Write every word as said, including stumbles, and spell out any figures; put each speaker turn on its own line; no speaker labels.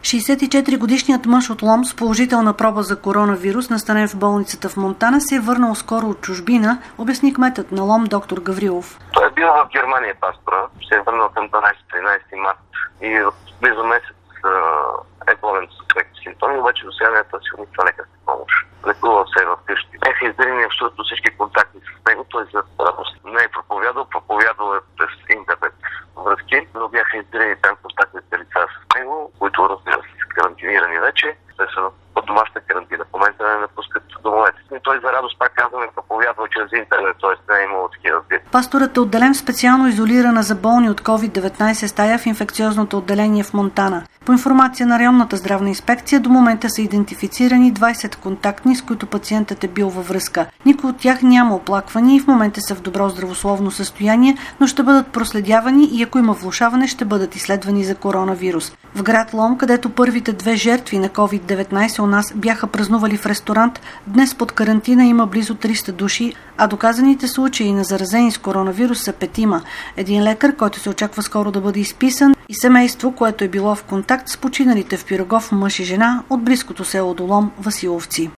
шейсет и четири годишният мъж от Лом с положителна проба за коронавирус, настанен в болницата в Монтана, се е върнал скоро от чужбина, обясни кметът на Лом доктор Гаврилов.
Той е бил в Германия, пастора. Се е върнал към дванадесети-тринадесети март и от близо месец е болен с какви симптоми, обаче до сега не е търсил никаква лекарска помощ. Лекувал се е в къщи. Бяха издарени абсолютно всички контакти с него, той за радост не е проповядал, проповядал е през интернет връзки, но бяха издарени там контактните лица с него, които, разбира се, са карантинирани вече. Те са под домашна карантина. В момента не напускат домовете. И той за радост, пак казваме, проповядва чрез интернет, т.е. не е имало такива вид.
Пасторът е отделен в специално изолирана за болни от ковид деветнадесет стая в инфекциозното отделение в Монтана. По информация на районната здравна инспекция, до момента са идентифицирани двадесет контактни, с които пациентът е бил във връзка. Никой от тях няма оплаквания и в момента са в добро здравословно състояние, но ще бъдат проследявани и ако има влошаване, ще бъдат изследвани за коронавирус. В град Лом, където първите две жертви на ковид деветнадесет у нас бяха празнували в ресторант, днес под карантина има близо триста души, а доказаните случаи на заразени с коронавирус са петима. Един лекар, който се очаква скоро да бъде изписан, и семейство, което е било в контакт с починалите в Пирогов мъж и жена от близкото село до Лом Василовци.